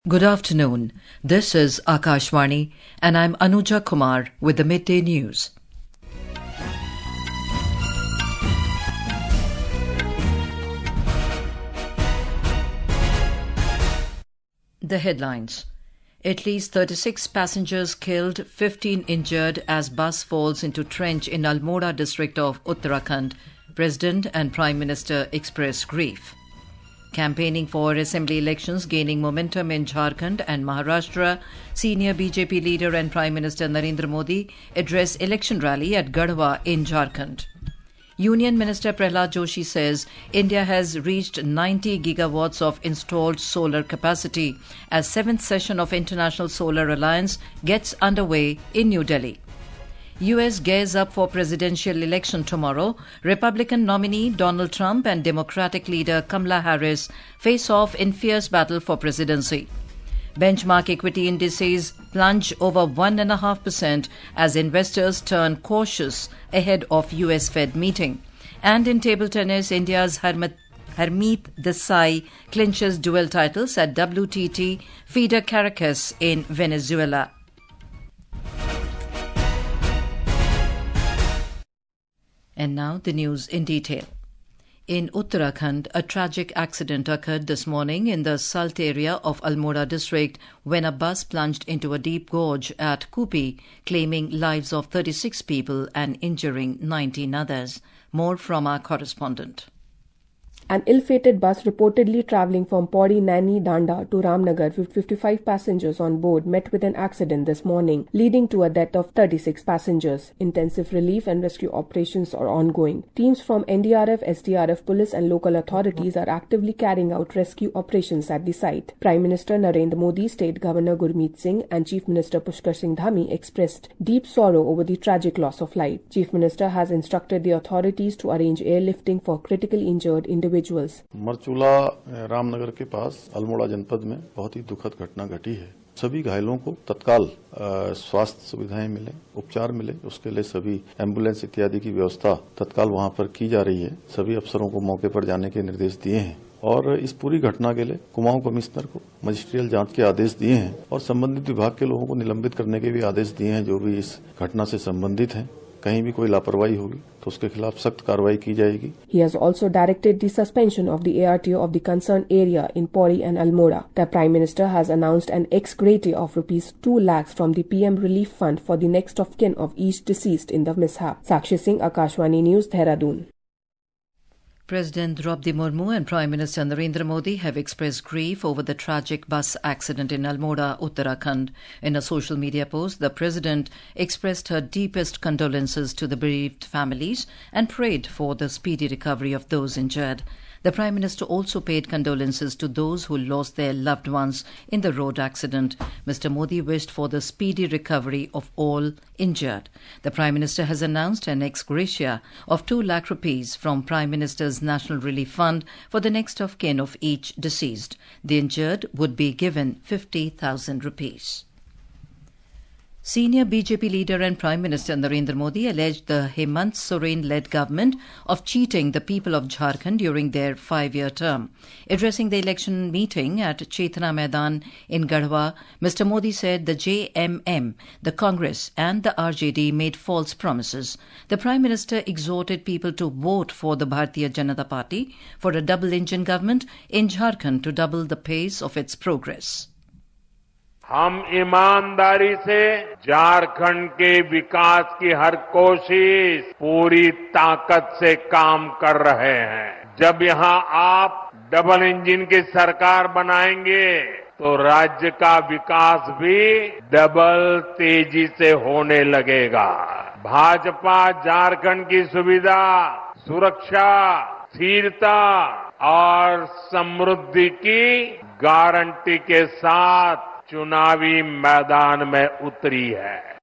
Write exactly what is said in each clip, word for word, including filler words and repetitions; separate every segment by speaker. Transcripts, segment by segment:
Speaker 1: Good afternoon. This is Akashvani and I'm Anuja Kumar with the Midday News. The headlines. At least thirty-six passengers killed, fifteen injured as bus falls into trench in Almora district of Uttarakhand. President and Prime Minister express grief. Campaigning for assembly elections gaining momentum in Jharkhand and Maharashtra, senior B J P leader and Prime Minister Narendra Modi address election rally at Garhwa in Jharkhand. Union Minister Prahlad Joshi says India has reached ninety gigawatts of installed solar capacity as seventh session of International Solar Alliance gets underway in New Delhi. U S gears up for presidential election tomorrow. Republican nominee Donald Trump and Democratic leader Kamala Harris face off in fierce battle for presidency. Benchmark equity indices plunge over one point five percent as investors turn cautious ahead of U S Fed meeting. And in table tennis, India's Harmeet Desai clinches dual titles at W T T FIDE Caracas in Venezuela. And now the news in detail. In Uttarakhand, a tragic accident occurred this morning in the Salt area of Almora district when a bus plunged into a deep gorge at Kupi, claiming lives of thirty-six people and injuring nineteen others. More from our correspondent.
Speaker 2: An ill-fated bus reportedly travelling from Pauri Naini Danda to Ramnagar with fifty-five passengers on board met with an accident this morning, leading to a death of thirty-six passengers. Intensive relief and rescue operations are ongoing. Teams from N D R F, S D R F, police and local authorities are actively carrying out rescue operations at the site. Prime Minister Narendra Modi, State Governor Gurmeet Singh and Chief Minister Pushkar Singh Dhami expressed deep sorrow over the tragic loss of life. Chief Minister has instructed the authorities to arrange airlifting for critically injured individuals.
Speaker 3: Marchula Ramnagar के पास अल्मोड़ा जनपद में बहुत ही दुखद घटना घटी है। सभी घायलों को तत्काल स्वास्थ्य सुविधाएं मिले, उपचार मिले, उसके लिए सभी एम्बुलेंस इत्यादि की व्यवस्था तत्काल वहां पर की जा रही है। सभी अफसरों को मौके पर जाने के निर्देश दिए हैं और इस पूरी घटना के लिए कुमाऊं कमिश्नर को मजिस्ट्रियल जांच के आदेश दिए हैं और संबंधित विभाग के लोगों को निलंबित करने के भी आदेश दिए हैं जो भी इस घटना से संबंधित हैं। कहीं भी कोई लापरवाही होगी तो उसके खिलाफ सख्त कार्रवाई की जाएगी.
Speaker 2: He has also directed the suspension of the A R T O of the concerned area in Pauri and Almora. The Prime Minister has announced an ex gratia of rupees two lakhs from the P M Relief Fund for the next of kin of each deceased in the mishap. Sakshi Singh, Akashvani News, Dehradun.
Speaker 1: President Draupadi Murmu and Prime Minister Narendra Modi have expressed grief over the tragic bus accident in Almora, Uttarakhand. In a social media post, the President expressed her deepest condolences to the bereaved families and prayed for the speedy recovery of those injured. The Prime Minister also paid condolences to those who lost their loved ones in the road accident. Mister Modi wished for the speedy recovery of all injured. The Prime Minister has announced an ex gratia of two lakh rupees from Prime Minister's National Relief Fund for the next of kin of each deceased. The injured would be given fifty thousand rupees. Senior B J P leader and Prime Minister Narendra Modi alleged the Hemant Soren-led government of cheating the people of Jharkhand during their five-year term. Addressing the election meeting at Chetna Maidan in Garhwa, Mister Modi said the J M M, the Congress and the R J D made false promises. The Prime Minister exhorted people to vote for the Bharatiya Janata Party for a double-engine government in Jharkhand to double the pace of its progress.
Speaker 4: हम ईमानदारी से झारखंड के विकास की हर कोशिश पूरी ताकत से काम कर रहे हैं। जब यहां आप डबल इंजन की सरकार बनाएंगे तो राज्य का विकास भी डबल तेजी से होने लगेगा। भाजपा झारखंड की सुविधा, सुरक्षा, स्थिरता और समृद्धि की गारंटी के साथ चुनावी मैदान में उतरी है।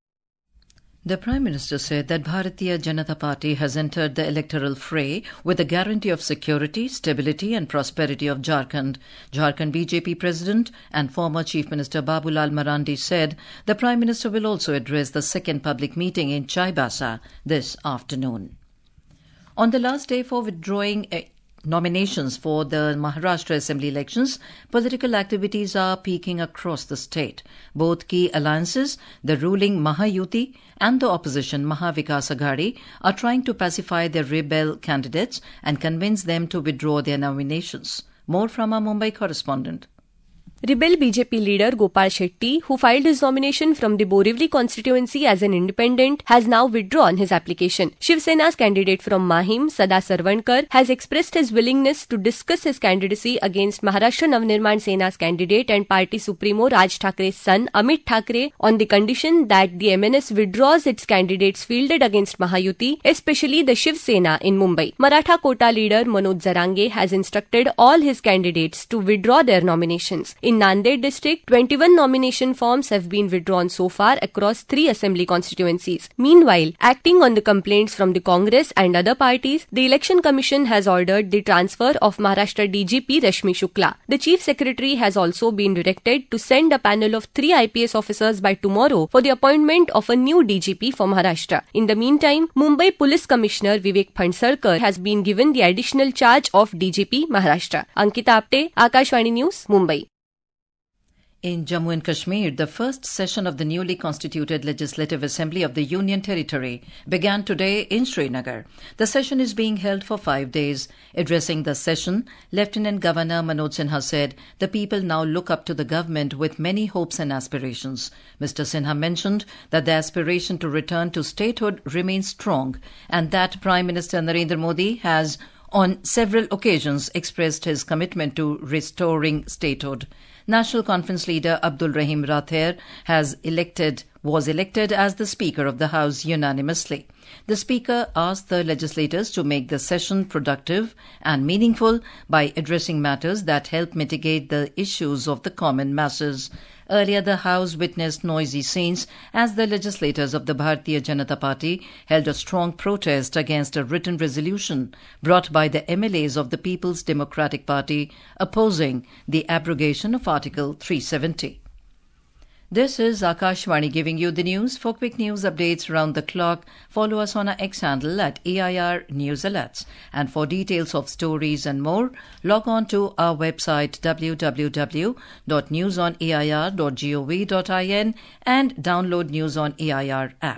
Speaker 1: The Prime Minister said that Bharatiya Janata Party has entered the electoral fray with the guarantee of security, stability and prosperity of Jharkhand. Jharkhand B J P President and former Chief Minister Babulal Marandi said the Prime Minister will also address the second public meeting in Chaibasa this afternoon. On the last day for withdrawing a nominations for the Maharashtra Assembly elections, political activities are peaking across the state. Both key alliances, the ruling Mahayuti and the opposition Mahavikas Aghadi, are trying to pacify their rebel candidates and convince them to withdraw their nominations. More from our Mumbai correspondent.
Speaker 5: Rebel B J P leader Gopal Shetty, who filed his nomination from the Borivali constituency as an independent, has now withdrawn his application. Shiv Sena's candidate from Mahim, Sada Sarvankar, has expressed his willingness to discuss his candidacy against Maharashtra Navnirman Sena's candidate and party supremo Raj Thakre's son Amit Thakre on the condition that the M N S withdraws its candidates fielded against Mahayuti, especially the Shiv Sena in Mumbai. Maratha Kota leader Manoj Zarange has instructed all his candidates to withdraw their nominations. In Nanded district, twenty-one nomination forms have been withdrawn so far across three assembly constituencies. Meanwhile, acting on the complaints from the Congress and other parties, the Election Commission has ordered the transfer of Maharashtra D G P Rashmi Shukla. The Chief Secretary has also been directed to send a panel of three I P S officers by tomorrow for the appointment of a new D G P for Maharashtra. In the meantime, Mumbai Police Commissioner Vivek Phansarkar has been given the additional charge of D G P Maharashtra. Ankita Apte, Akashvani News, Mumbai.
Speaker 1: In Jammu and Kashmir, the first session of the newly constituted Legislative Assembly of the Union Territory began today in Srinagar. The session is being held for five days. Addressing the session, Lieutenant Governor Manoj Sinha said the people now look up to the government with many hopes and aspirations. Mister Sinha mentioned that the aspiration to return to statehood remains strong and that Prime Minister Narendra Modi has on several occasions expressed his commitment to restoring statehood. National Conference leader Abdul Rahim Rather has elected was elected as the Speaker of the House unanimously. The Speaker asked the legislators to make the session productive and meaningful by addressing matters that help mitigate the issues of the common masses. Earlier, the House witnessed noisy scenes as the legislators of the Bharatiya Janata Party held a strong protest against a written resolution brought by the M L As of the People's Democratic Party opposing the abrogation of Article three seventy. This is Akashvani giving you the news. For quick news updates around the clock, follow us on our X handle at A I R News Alerts. And for details of stories and more, log on to our website w w w dot news on a i r dot gov dot in and download News on A I R app.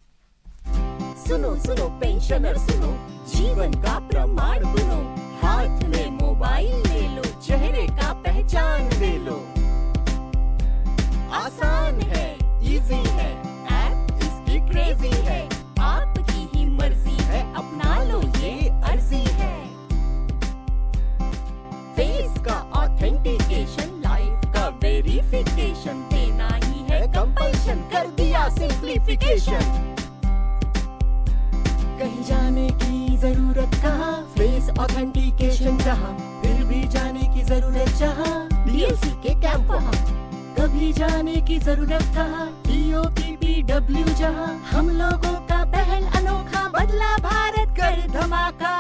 Speaker 6: सुनो सुनो pensioner सुनो, जीवन का प्रमाण बनो, हाथ में mobile ले लो, चेहरे का पहचान ले लो। आसान है, इजी है, ऐप इसकी क्रेजी है, आपकी ही मर्जी है, अपना लो ये अर्जी है। फेस का ऑथेंटिकेशन, लाइफ का वेरिफिकेशन, देना ही है कंपल्शन, कर दिया सिंप्लीफिकेशन। कहीं जाने की जरूरत कहाँ, फेस ऑथेंटिकेशन जहाँ, फिर भी जाने की जरूरत जहाँ, डी एल सी के कैंप वहाँ, कभी जाने की जरूरत कहाँ, D O P P W जहाँ, हम लोगों का पहल अनोखा, बदला भारत कर धमाका।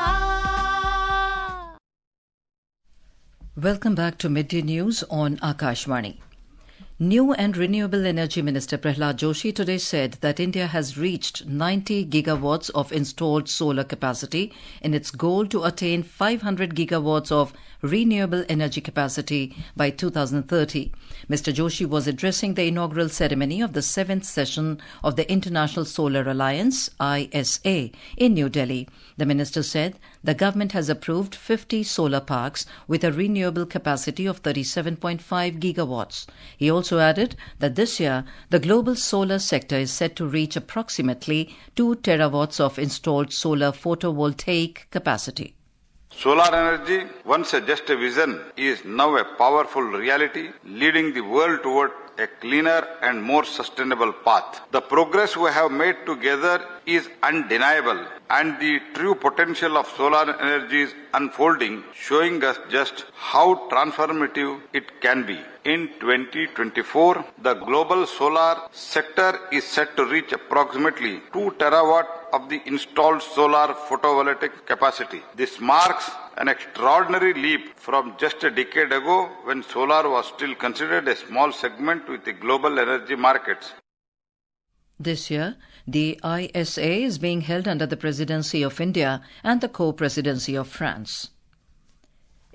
Speaker 1: Welcome back to Midday News on Akashvani. New and Renewable Energy Minister Prahlad Joshi today said that India has reached ninety gigawatts of installed solar capacity in its goal to attain five hundred gigawatts of renewable energy capacity by two thousand thirty. Mister Joshi was addressing the inaugural ceremony of the seventh session of the International Solar Alliance, I S A, in New Delhi. The minister said the government has approved fifty solar parks with a renewable capacity of thirty-seven point five gigawatts. He also added that this year the global solar sector is set to reach approximately two terawatts of installed solar photovoltaic capacity.
Speaker 7: Solar energy, once just a vision, is now a powerful reality, leading the world toward a cleaner and more sustainable path. The progress we have made together is undeniable, and the true potential of solar energy is unfolding, showing us just how transformative it can be. In twenty twenty-four, the global solar sector is set to reach approximately two terawatt of the installed solar photovoltaic capacity. This marks an extraordinary leap from just a decade ago when solar was still considered a small segment with the global energy markets.
Speaker 1: This year, the I S A is being held under the Presidency of India and the Co-Presidency of France.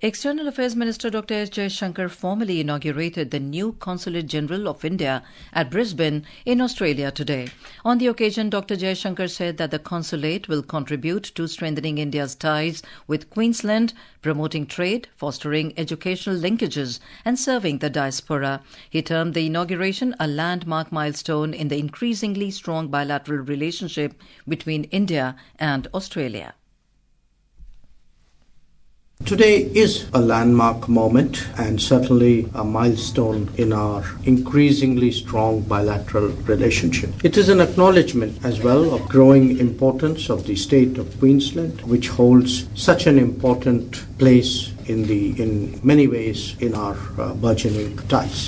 Speaker 1: External Affairs Minister Doctor S. Jaishankar formally inaugurated the new Consulate General of India at Brisbane in Australia today. On the occasion, Doctor Jaishankar said that the consulate will contribute to strengthening India's ties with Queensland, promoting trade, fostering educational linkages and serving the diaspora. He termed the inauguration a landmark milestone in the increasingly strong bilateral relationship between India and Australia.
Speaker 8: Today is a landmark moment and certainly a milestone in our increasingly strong bilateral relationship. It is an acknowledgement as well of growing importance of the state of Queensland, which holds such an important place in the in many ways in our uh, burgeoning ties.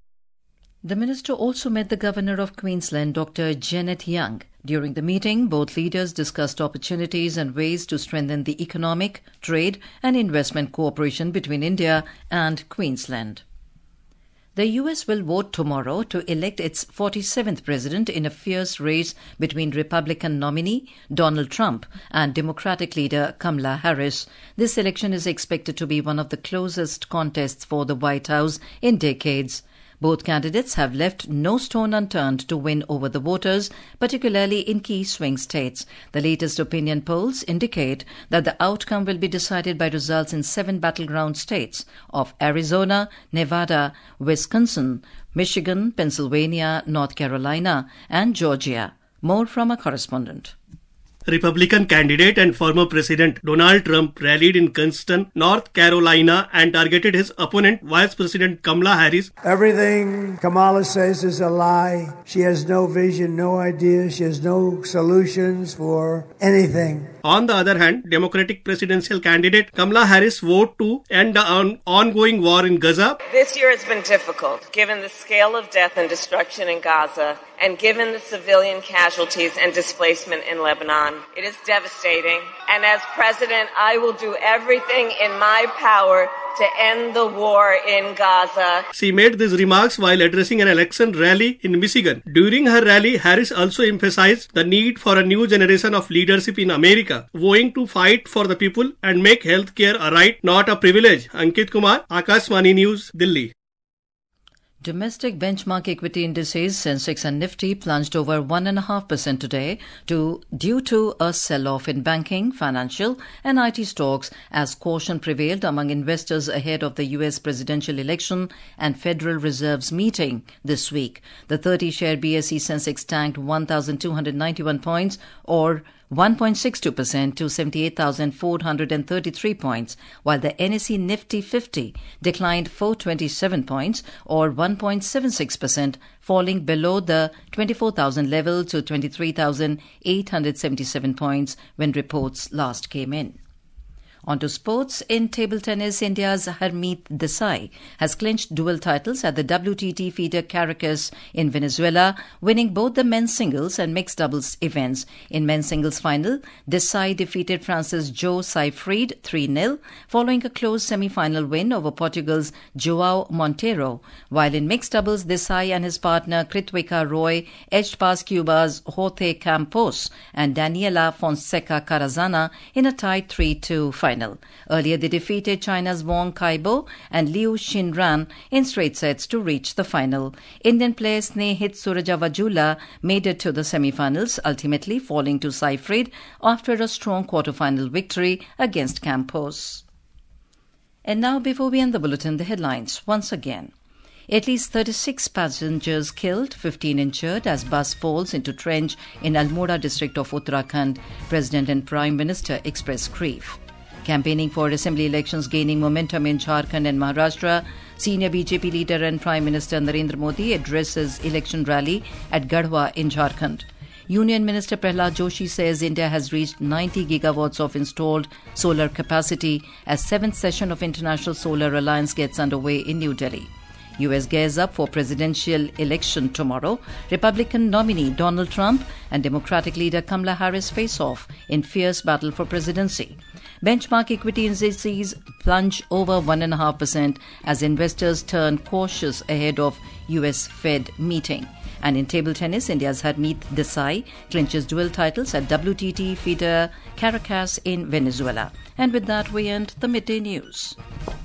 Speaker 1: The minister also met the Governor of Queensland, Doctor Janet Young. During the meeting, both leaders discussed opportunities and ways to strengthen the economic, trade and investment cooperation between India and Queensland. The U S will vote tomorrow to elect its forty-seventh president in a fierce race between Republican nominee Donald Trump and Democratic leader Kamala Harris. This election is expected to be one of the closest contests for the White House in decades. Both candidates have left no stone unturned to win over the voters, particularly in key swing states. The latest opinion polls indicate that the outcome will be decided by results in seven battleground states of Arizona, Nevada, Wisconsin, Michigan, Pennsylvania, North Carolina, and Georgia. More from a correspondent.
Speaker 9: Republican candidate and former President Donald Trump rallied in Kinston, North Carolina and targeted his opponent, Vice President Kamala Harris.
Speaker 10: Everything Kamala says is a lie. She has no vision, no ideas. She has no solutions for anything.
Speaker 9: On the other hand, Democratic presidential candidate Kamala Harris vowed to end the on- ongoing war in Gaza.
Speaker 11: This year has been difficult, given the scale of death and destruction in Gaza, and given the civilian casualties and displacement in Lebanon. It is devastating, and as president, I will do everything in my power to end the war in Gaza.
Speaker 9: She made these remarks while addressing an election rally in Michigan. During her rally, Harris also emphasized the need for a new generation of leadership in America, vowing to fight for the people and make healthcare a right, not a privilege. Ankit Kumar, Akashvani News, Delhi.
Speaker 1: Domestic benchmark equity indices Sensex and Nifty plunged over one point five percent today to, due to a sell-off in banking, financial and I T stocks as caution prevailed among investors ahead of the U S presidential election and Federal Reserve's meeting this week. The thirty-share B S E Sensex tanked one thousand two hundred ninety-one points or one point six two percent to seventy-eight thousand four hundred thirty-three points, while the N S E Nifty fifty declined four hundred twenty-seven points or one point seven six percent, falling below the twenty-four thousand level to twenty-three thousand eight hundred seventy-seven points when reports last came in. On to sports. In table tennis, India's Harmeet Desai has clinched dual titles at the W T T feeder Caracas in Venezuela, winning both the men's singles and mixed doubles events. In men's singles final, Desai defeated France's Joe Seyfried three nil, following a close semi-final win over Portugal's Joao Monteiro, while in mixed doubles, Desai and his partner Kritwika Roy edged past Cuba's Jorge Campos and Daniela Fonseca Carazana in a tied three two final. Earlier, they defeated China's Wang Kaibo and Liu Xinran in straight sets to reach the final. Indian player Snehit Surajavajula made it to the semi-finals, ultimately falling to Seyfried after a strong quarter-final victory against Campos. And now, before we end the bulletin, the headlines once again. At least thirty-six passengers killed, fifteen injured as bus falls into trench in Almora district of Uttarakhand. President and Prime Minister express grief. Campaigning for assembly elections gaining momentum in Jharkhand and Maharashtra, senior B J P leader and Prime Minister Narendra Modi addresses election rally at Garhwa in Jharkhand. Union Minister Prahlad Joshi says India has reached ninety gigawatts of installed solar capacity as seventh session of International Solar Alliance gets underway in New Delhi. U S gears up for presidential election tomorrow. Republican nominee Donald Trump and Democratic leader Kamala Harris face off in fierce battle for presidency. Benchmark equity indices plunge over one point five percent as investors turn cautious ahead of U S Fed meeting. And in table tennis, India's Harmeet Desai clinches dual titles at W T T FIDE Caracas in Venezuela. And with that, we end the midday news.